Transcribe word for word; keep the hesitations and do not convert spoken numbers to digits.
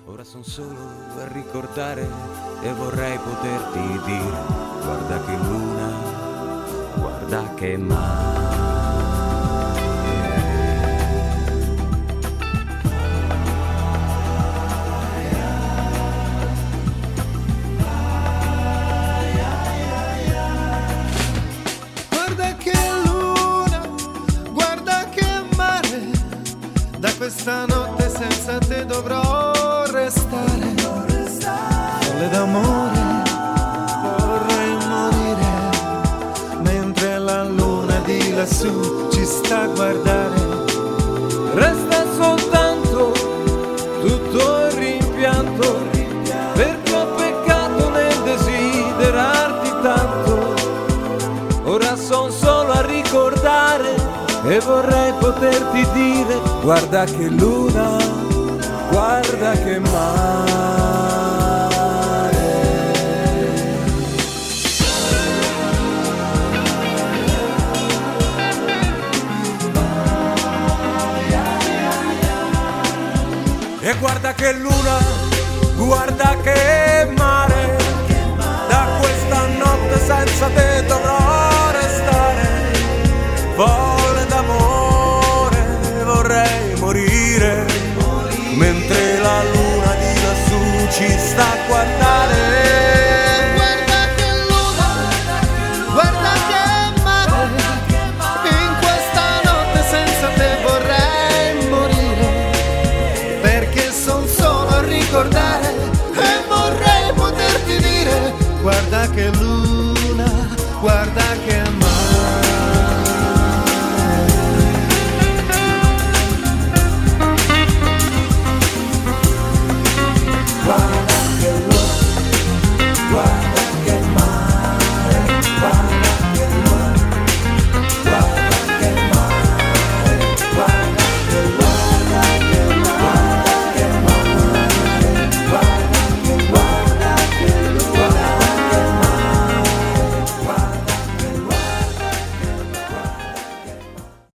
Ora son solo a ricordare e vorrei poterti dire: guarda che luna, guarda che mare. Guarda che luna, guarda che mare, da questa notte senza te dovrò restare, folle d'amore, vorrei morire, mentre la luna di lassù ci sta a guardare. Resta soltanto tutto il rimpianto, perché ho peccato nel desiderarti tanto. Ora son solo a ricordare e vorrei poterti dire: guarda che luna, guarda che mare. E guarda che luna, guarda che mare, da questa notte senza te dovrò restare, folle d'amore, vorrei morire, mentre la luna di lassù ci sta a guardare. Guarda che luna, guarda che mare, in questa notte senza te vorrei morire, perché son solo a ricordare